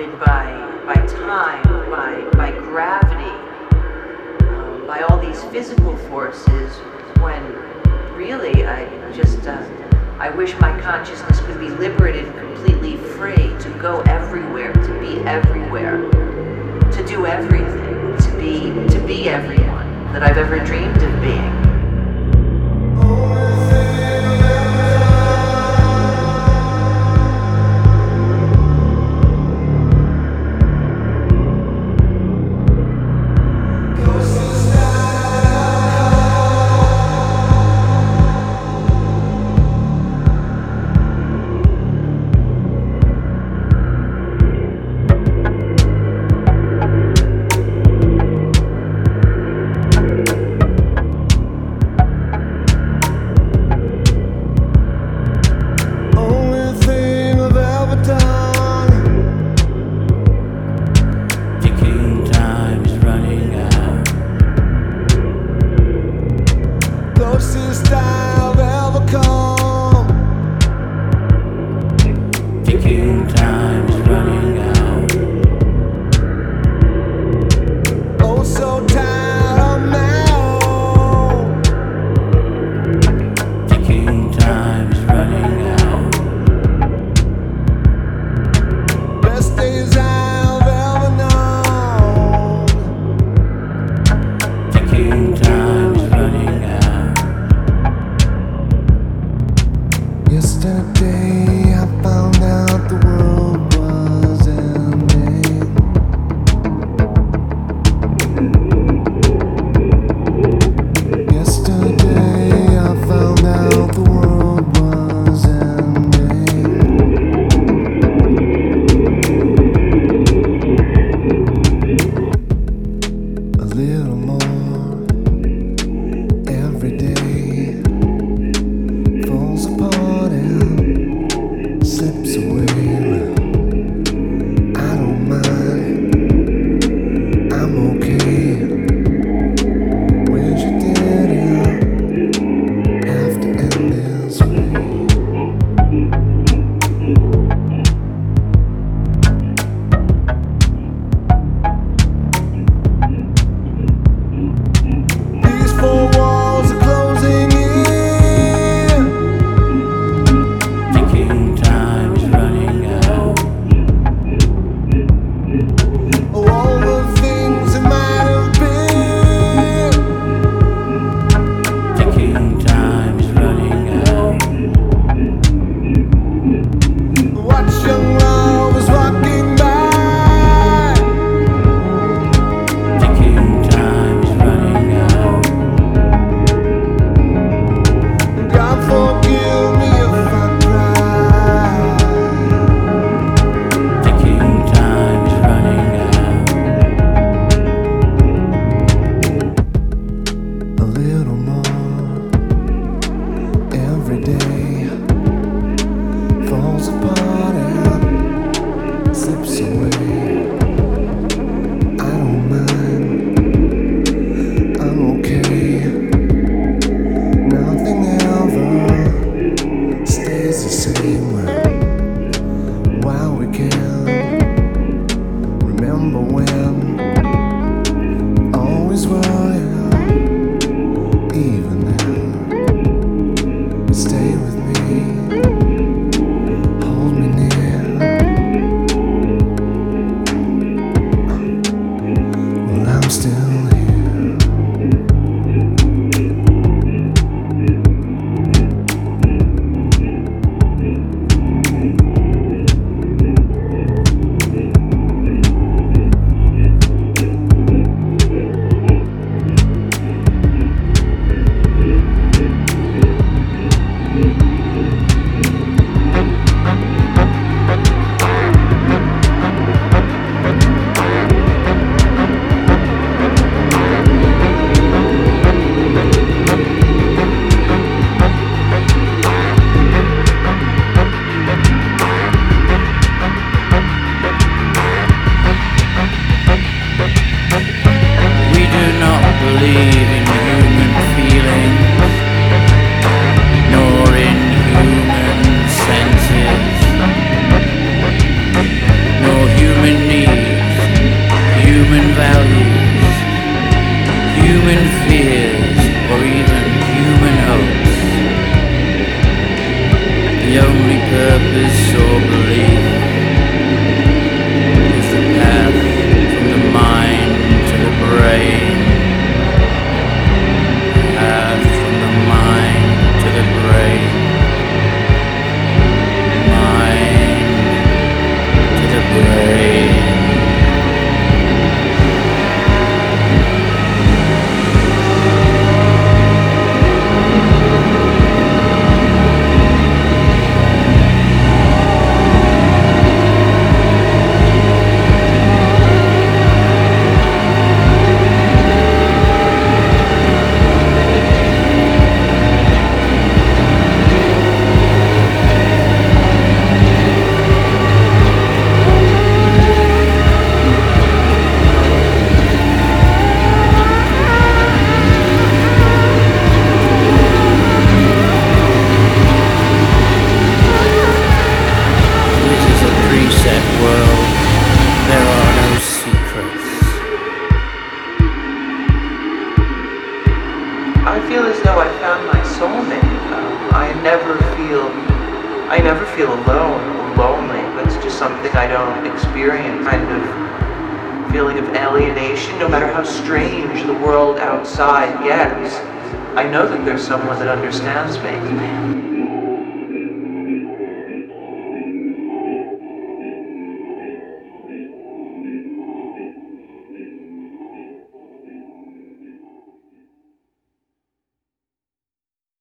bounded by time, by gravity, by all these physical forces, when really I wish my consciousness could be liberated and completely free to go everywhere, to be everywhere, to do everything, to be everyone that I've ever dreamed of being. Yesterday I found out the world was ending. Yesterday I found out the world was ending. A little more every day falls apart and slips away. I don't mind, I'm okay. Wish it didn't have to end this way. human fears or even human hopes. The only purpose or belief is the path from the mind to the brain. Path from the mind to the brain. Mind to the brain. I feel as though I found my soulmate. I never feel alone or lonely. That's just something I don't experience. Kind of feeling of alienation, no matter how strange the world outside gets. I know that there's someone that understands me.